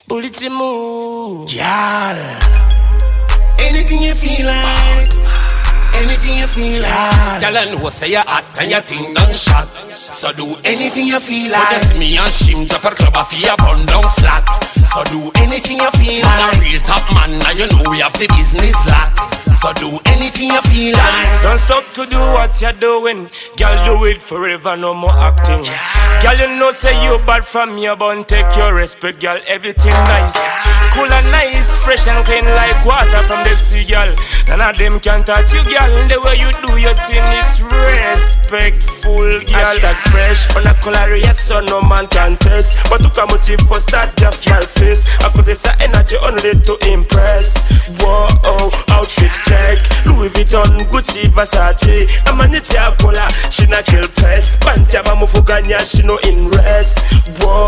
Bullet move. Girl, anything you feel like, anything you feel like. Girl, I know say you hot and your thing done shot. So do anything you feel like. But just me and Shim drop a club off your bun down flat. So do anything you feel Man like. a real top man, now you know we have the business locked. So do anything you feel like. Don't stop to do what you're doing. Girl, do it forever, no more acting. Girl, you know say you bad from your bun. Take your respect, girl, everything nice. Cool and nice, fresh and clean like water from the sea, girl. None of them can touch you, girl. The way you do your thing, it's respectful, girl. Hashtag fresh, on a color, yes, so no man can test. But to come motive for start, just my face. I could say energy only to impress. Whoa, outfit check. Louis Vuitton, Gucci, Versace. I'm a niche cola, she not kill press. Pantaba Mufuganya, she no in rest. Whoa,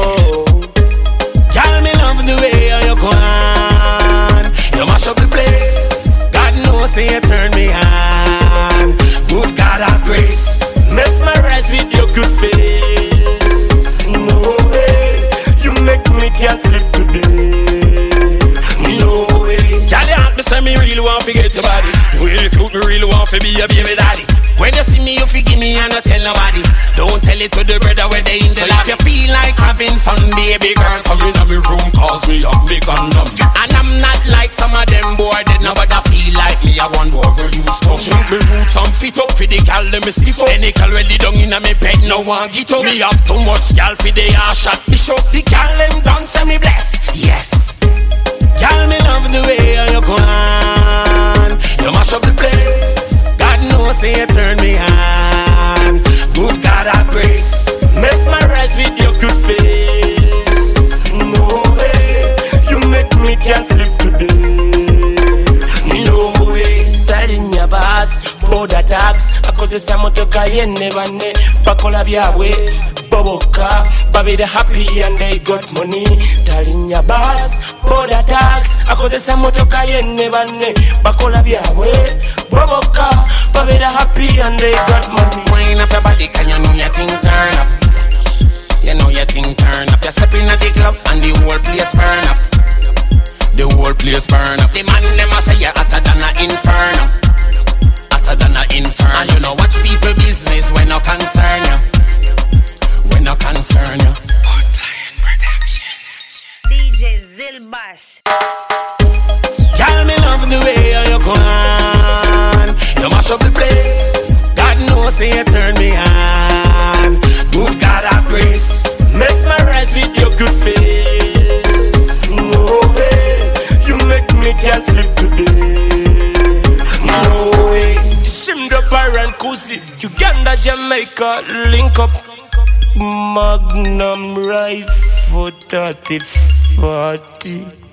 Girl, me love the way you go on. You mash up the place. God knows say you turn me on. Good God have grace. mesmerize with your good face. No way, you make me can't sleep today. No way. Girl, you hot me say me really want to get your body. You really cute, me really want to be a baby daddy. When you see me, you forgive me and not tell nobody. Don't tell it to the brother where they in the life. You feel like having fun, baby girl. Come in my room, cause me up, me condom. And I'm not like some of them boy that nobody feel like me. I want over you stone. Check me roots and fit up for the gal, let me stiff up. Any gal ready down in my bed, no one get up. Me have too much gal for the ass shot. Me show The gal them done say me bless. Yes. Gal me love the way you go on. You mash up the place. God knows say you turn me on. Good God have grace. Mesmerize with your good face. No way, you make me can't sleep today. No way. Telling your boss, border tax. Akoze samotoka yenne bane. Bakola byawe. Boboka, baby they happy and they got money. Telling your boss, border tax. Akoze samotoka yenne bane. Bakola byawe. Boboka, baby they happy and they got money. Wind up your body, can you know your thing turn up? You know your thing turn up. You're stepping at the club and the whole place burn up. The whole place burn up. The man them a say you're hotter than an inferno. Hotter than an inferno. And you know watch people business when no concern you. When no concern you. Portland Production. DJ Zilbash. Girl, me love the way you go on. You mash up the place. God knows say you turn me on. Good God have grace. Mesmerize with your good face. No way, you make me can't sleep today. No way. Shimdo Baran Kusi, Uganda, Jamaica, link up. Magnum rifle 30-40.